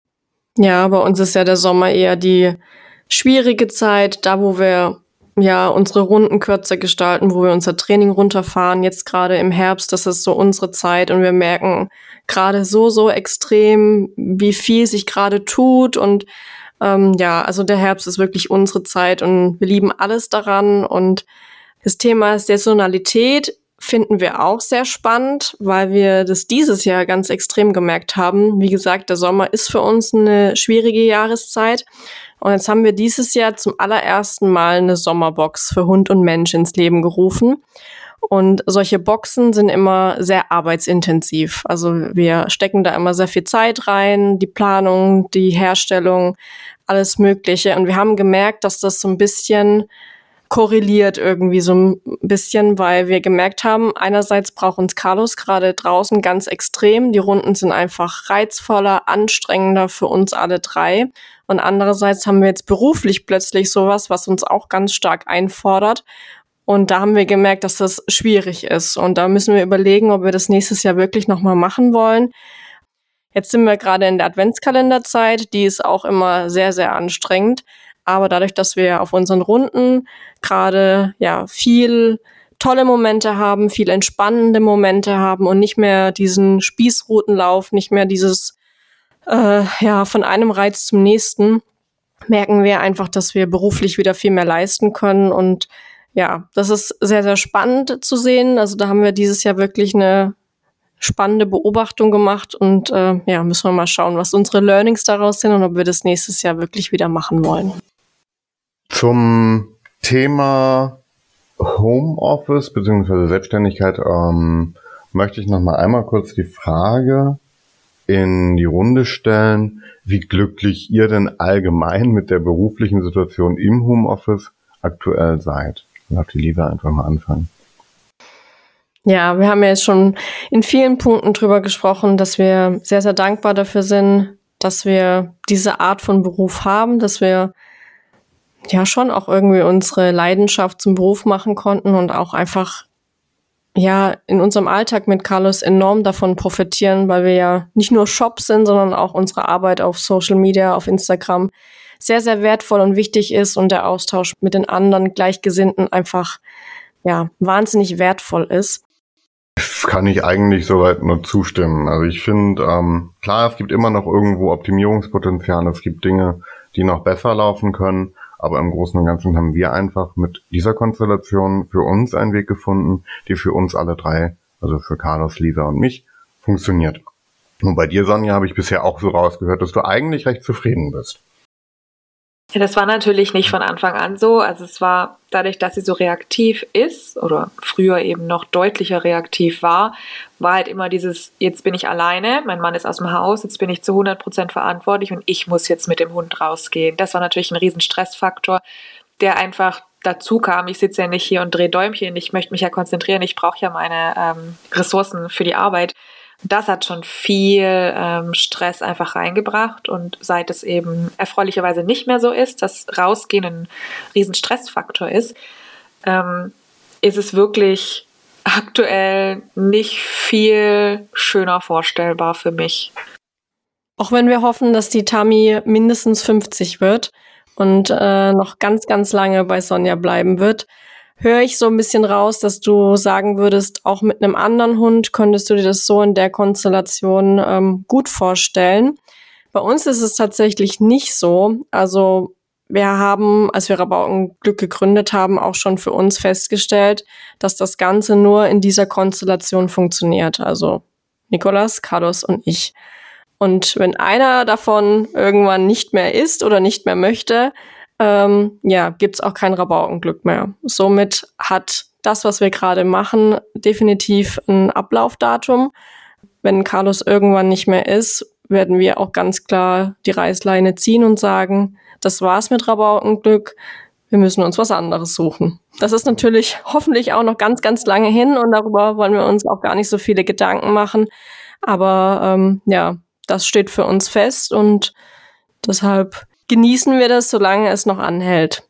Ja, bei uns ist ja der Sommer eher die schwierige Zeit, da wo wir ja unsere Runden kürzer gestalten, wo wir unser Training runterfahren. Jetzt gerade im Herbst, das ist so unsere Zeit und wir merken gerade so, so extrem, wie viel sich gerade tut und Ähm, ja, also der Herbst ist wirklich unsere Zeit und wir lieben alles daran. Und das Thema Saisonalität finden wir auch sehr spannend, weil wir das dieses Jahr ganz extrem gemerkt haben. Wie gesagt, der Sommer ist für uns eine schwierige Jahreszeit. Und jetzt haben wir dieses Jahr zum allerersten Mal eine Sommerbox für Hund und Mensch ins Leben gerufen. Und solche Boxen sind immer sehr arbeitsintensiv. Also wir stecken da immer sehr viel Zeit rein, die Planung, die Herstellung, alles Mögliche. Und wir haben gemerkt, dass das so ein bisschen korreliert irgendwie so ein bisschen, weil wir gemerkt haben, einerseits braucht uns Carlos gerade draußen ganz extrem. Die Runden sind einfach reizvoller, anstrengender für uns alle drei. Und andererseits haben wir jetzt beruflich plötzlich sowas, was uns auch ganz stark einfordert. Und da haben wir gemerkt, dass das schwierig ist. Und da müssen wir überlegen, ob wir das nächstes Jahr wirklich nochmal machen wollen. Jetzt sind wir gerade in der Adventskalenderzeit. Die ist auch immer sehr, sehr anstrengend. Aber dadurch, dass wir auf unseren Runden gerade ja viel tolle Momente haben, viel entspannende Momente haben und nicht mehr diesen Spießrutenlauf, nicht mehr dieses äh, ja von einem Reiz zum nächsten, merken wir einfach, dass wir beruflich wieder viel mehr leisten können. Und ja, das ist sehr, sehr spannend zu sehen. Also da haben wir dieses Jahr wirklich eine spannende Beobachtung gemacht und äh, ja, müssen wir mal schauen, was unsere Learnings daraus sind und ob wir das nächstes Jahr wirklich wieder machen wollen. Zum Thema Homeoffice bzw. Selbstständigkeit ähm, möchte ich noch mal einmal kurz die Frage in die Runde stellen, wie glücklich ihr denn allgemein mit der beruflichen Situation im Homeoffice aktuell seid. Ich darf die Lisa einfach mal anfangen. Ja, wir haben ja jetzt schon in vielen Punkten drüber gesprochen, dass wir sehr, sehr dankbar dafür sind, dass wir diese Art von Beruf haben, dass wir ja schon auch irgendwie unsere Leidenschaft zum Beruf machen konnten und auch einfach ja in unserem Alltag mit Carlos enorm davon profitieren, weil wir ja nicht nur Shop sind, sondern auch unsere Arbeit auf Social Media, auf Instagram sehr, sehr wertvoll und wichtig ist und der Austausch mit den anderen Gleichgesinnten einfach ja wahnsinnig wertvoll ist. Kann ich eigentlich soweit nur zustimmen. Also ich finde, ähm, klar, es gibt immer noch irgendwo Optimierungspotenzial, es gibt Dinge, die noch besser laufen können, aber im Großen und Ganzen haben wir einfach mit dieser Konstellation für uns einen Weg gefunden, die für uns alle drei, also für Carlos, Lisa und mich, funktioniert. Und bei dir, Sonja, habe ich bisher auch so rausgehört, dass du eigentlich recht zufrieden bist. Ja, das war natürlich nicht von Anfang an so. Also es war dadurch, dass sie so reaktiv ist oder früher eben noch deutlicher reaktiv war, war halt immer dieses, jetzt bin ich alleine, mein Mann ist aus dem Haus, jetzt bin ich zu hundert Prozent verantwortlich und ich muss jetzt mit dem Hund rausgehen. Das war natürlich ein riesen Stressfaktor, der einfach dazu kam. Ich sitze ja nicht hier und drehe Däumchen, ich möchte mich ja konzentrieren, ich brauche ja meine ähm, Ressourcen für die Arbeit. Das hat schon viel ähm, Stress einfach reingebracht und seit es eben erfreulicherweise nicht mehr so ist, dass Rausgehen ein riesen Stressfaktor ist, ähm, ist es wirklich aktuell nicht viel schöner vorstellbar für mich. Auch wenn wir hoffen, dass die Tami mindestens fünfzig wird und äh, noch ganz, ganz lange bei Sonja bleiben wird, höre ich so ein bisschen raus, dass du sagen würdest, auch mit einem anderen Hund könntest du dir das so in der Konstellation ähm, gut vorstellen. Bei uns ist es tatsächlich nicht so. Also wir haben, als wir Rabaukenglück gegründet haben, auch schon für uns festgestellt, dass das Ganze nur in dieser Konstellation funktioniert. Also Nikolas, Carlos und ich. Und wenn einer davon irgendwann nicht mehr ist oder nicht mehr möchte, Ähm, ja, gibt's auch kein Rabaukenglück mehr. Somit hat das, was wir gerade machen, definitiv ein Ablaufdatum. Wenn Carlos irgendwann nicht mehr ist, werden wir auch ganz klar die Reißleine ziehen und sagen, das war's mit Rabaukenglück, wir müssen uns was anderes suchen. Das ist natürlich hoffentlich auch noch ganz, ganz lange hin und darüber wollen wir uns auch gar nicht so viele Gedanken machen. Aber ähm, ja, das steht für uns fest und deshalb genießen wir das, solange es noch anhält.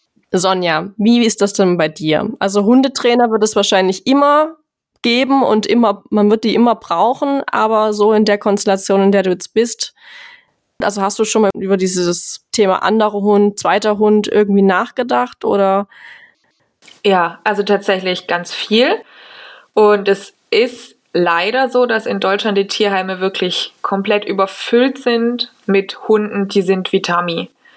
Sonja, wie ist das denn bei dir? Also Hundetrainer wird es wahrscheinlich immer geben und immer, man wird die immer brauchen, aber so in der Konstellation, in der du jetzt bist, also hast du schon mal über dieses Thema anderer Hund, zweiter Hund irgendwie nachgedacht oder? Ja, also tatsächlich ganz viel. Und es ist leider so, dass in Deutschland die Tierheime wirklich komplett überfüllt sind mit Hunden, die sind wie Tami.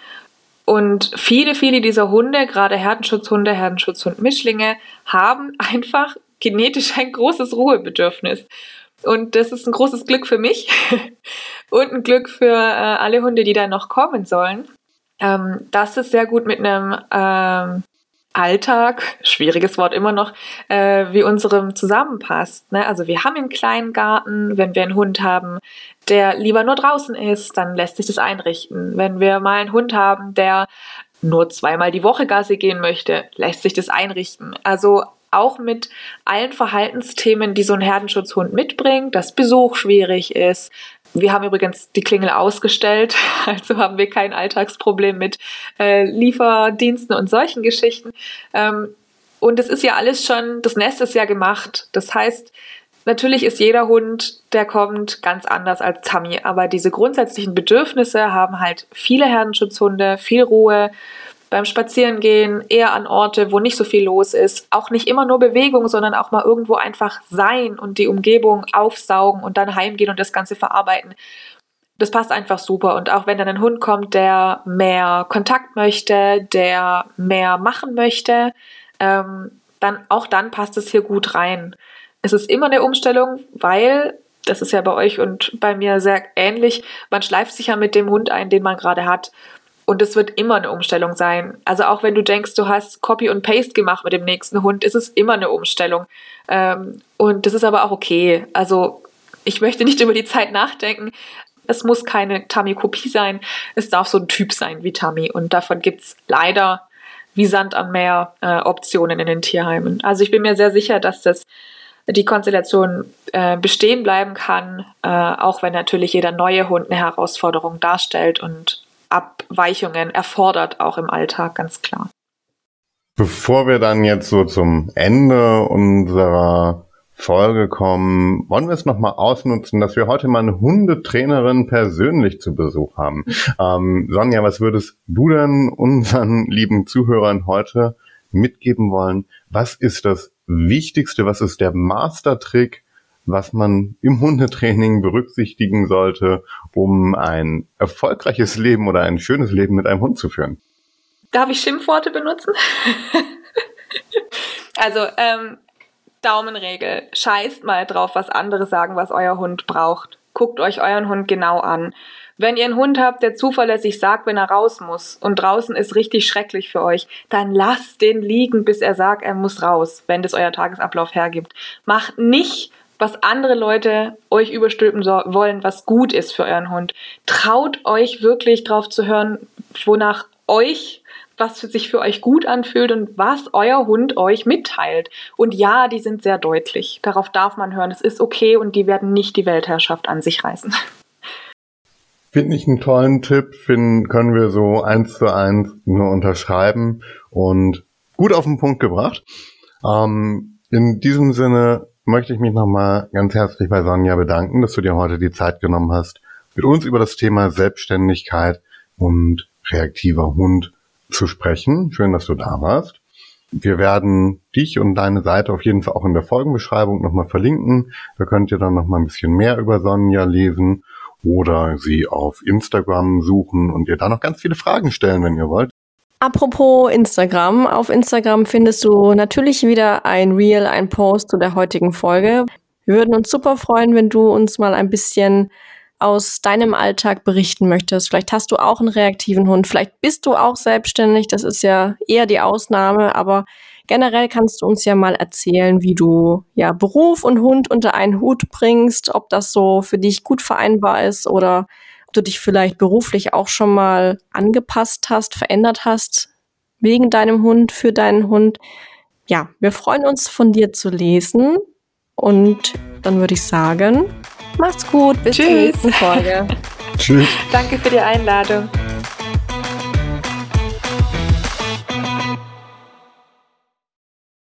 Und viele, viele dieser Hunde, gerade Herdenschutzhunde, Herdenschutzhund-Mischlinge, haben einfach genetisch ein großes Ruhebedürfnis. Und das ist ein großes Glück für mich und ein Glück für äh, alle Hunde, die da noch kommen sollen. Ähm, dass es sehr gut mit einem ähm, Alltag, schwieriges Wort immer noch, äh, wie unserem zusammenpasst. Ne? Also wir haben einen kleinen Garten, wenn wir einen Hund haben, der lieber nur draußen ist, dann lässt sich das einrichten. Wenn wir mal einen Hund haben, der nur zweimal die Woche Gassi gehen möchte, lässt sich das einrichten. Also auch mit allen Verhaltensthemen, die so ein Herdenschutzhund mitbringt, dass Besuch schwierig ist. Wir haben übrigens die Klingel ausgestellt, also haben wir kein Alltagsproblem mit äh, Lieferdiensten und solchen Geschichten. Ähm, und es ist ja alles schon, das Nest ist ja gemacht. Das heißt, natürlich ist jeder Hund, der kommt, ganz anders als Tammy. Aber diese grundsätzlichen Bedürfnisse haben halt viele Herdenschutzhunde, viel Ruhe, beim Spazierengehen, eher an Orte, wo nicht so viel los ist. Auch nicht immer nur Bewegung, sondern auch mal irgendwo einfach sein und die Umgebung aufsaugen und dann heimgehen und das Ganze verarbeiten. Das passt einfach super. Und auch wenn dann ein Hund kommt, der mehr Kontakt möchte, der mehr machen möchte, ähm, dann auch dann passt es hier gut rein. Es ist immer eine Umstellung, weil, das ist ja bei euch und bei mir sehr ähnlich, man schleift sich ja mit dem Hund ein, den man gerade hat. Und es wird immer eine Umstellung sein. Also auch wenn du denkst, du hast Copy und Paste gemacht mit dem nächsten Hund, ist es immer eine Umstellung. Ähm, und das ist aber auch okay. Also ich möchte nicht über die Zeit nachdenken. Es muss keine Tammy-Kopie sein. Es darf so ein Typ sein wie Tammy. Und davon gibt es leider wie Sand am Meer äh, Optionen in den Tierheimen. Also ich bin mir sehr sicher, dass das die Konstellation äh, bestehen bleiben kann, äh, auch wenn natürlich jeder neue Hund eine Herausforderung darstellt und Abweichungen erfordert, auch im Alltag, ganz klar. Bevor wir dann jetzt so zum Ende unserer Folge kommen, wollen wir es nochmal ausnutzen, dass wir heute mal eine Hundetrainerin persönlich zu Besuch haben. Ähm, Sonja, was würdest du denn unseren lieben Zuhörern heute mitgeben wollen? Was ist das Wichtigste, was ist der Mastertrick, was man im Hundetraining berücksichtigen sollte, um ein erfolgreiches Leben oder ein schönes Leben mit einem Hund zu führen? Darf ich Schimpfworte benutzen? Also, ähm, Daumenregel. Scheißt mal drauf, was andere sagen, was euer Hund braucht. Guckt euch euren Hund genau an. Wenn ihr einen Hund habt, der zuverlässig sagt, wenn er raus muss und draußen ist richtig schrecklich für euch, dann lasst den liegen, bis er sagt, er muss raus, wenn das euer Tagesablauf hergibt. Macht nicht, was andere Leute euch überstülpen so- wollen, was gut ist für euren Hund. Traut euch wirklich drauf zu hören, wonach euch, was für sich für euch gut anfühlt und was euer Hund euch mitteilt. Und ja, die sind sehr deutlich. Darauf darf man hören. Es ist okay und die werden nicht die Weltherrschaft an sich reißen. Finde ich einen tollen Tipp, finden, können wir so eins zu eins nur unterschreiben und gut auf den Punkt gebracht. Ähm, in diesem Sinne möchte ich mich nochmal ganz herzlich bei Sonja bedanken, dass du dir heute die Zeit genommen hast, mit uns über das Thema Selbstständigkeit und reaktiver Hund zu sprechen. Schön, dass du da warst. Wir werden dich und deine Seite auf jeden Fall auch in der Folgenbeschreibung nochmal verlinken. Da könnt ihr dann nochmal ein bisschen mehr über Sonja lesen oder sie auf Instagram suchen und ihr da noch ganz viele Fragen stellen, wenn ihr wollt. Apropos Instagram. Auf Instagram findest du natürlich wieder ein Reel, ein Post zu der heutigen Folge. Wir würden uns super freuen, wenn du uns mal ein bisschen aus deinem Alltag berichten möchtest. Vielleicht hast du auch einen reaktiven Hund, vielleicht bist du auch selbstständig, das ist ja eher die Ausnahme, aber generell kannst du uns ja mal erzählen, wie du ja Beruf und Hund unter einen Hut bringst, ob das so für dich gut vereinbar ist oder ob du dich vielleicht beruflich auch schon mal angepasst hast, verändert hast, wegen deinem Hund, für deinen Hund. Ja, wir freuen uns, von dir zu lesen. Und dann würde ich sagen, macht's gut, bis zur Tschüss. nächsten Folge. Tschüss. Danke für die Einladung.